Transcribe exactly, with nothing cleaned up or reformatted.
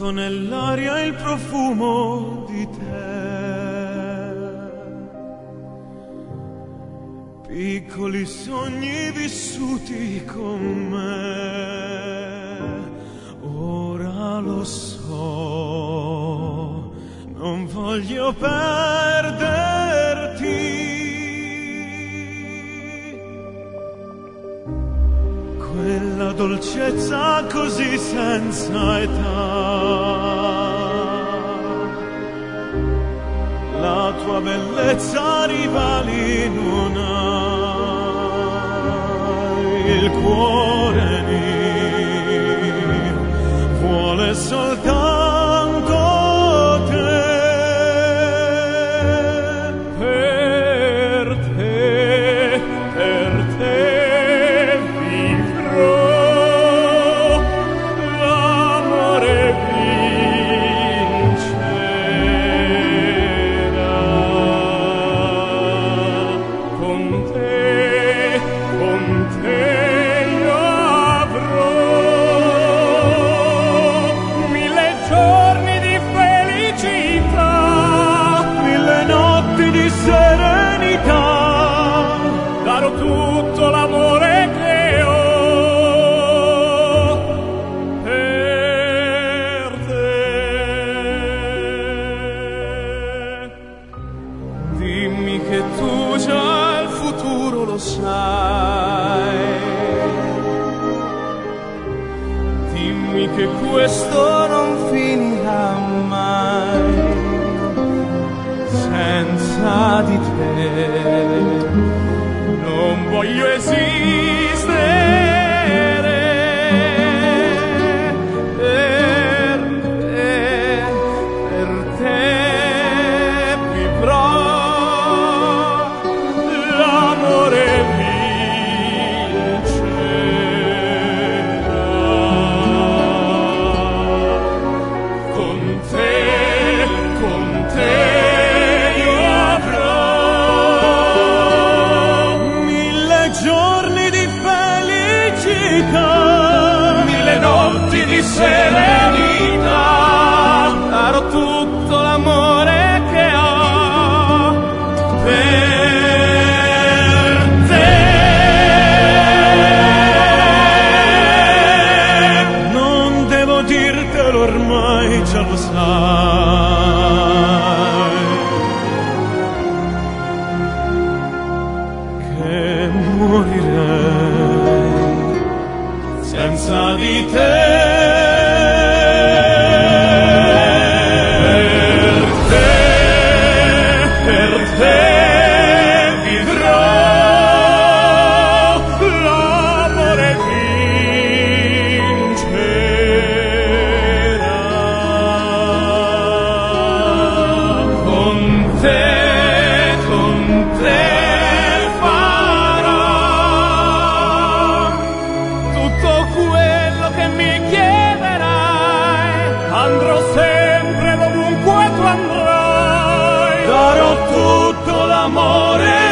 Sento nell'aria il profumo di te, piccoli sogni vissuti con me. Ora lo so, non voglio perderti. Quella dolcezza così senza età, la tua bellezza rivali non ha. Il cuore mio vuole soltanto te. Per te, per te tutto l'amore che ho per te. Dimmi che tu già il futuro lo sai, dimmi che questo non finirà mai senza di te. Non voglio esistere per te, per te vivrò, l'amore vincerà. Con te, con te giorni di felicità, mille notti di serenità, darò tutto l'amore che ho per te. Non devo dirtelo ormai, già lo sai, che morirei senza di te. Per te, per te vivrò, l'amore vincerà. Con te, con te quello che mi chiederai, andrò sempre dovunque tu andrai, darò tutto l'amore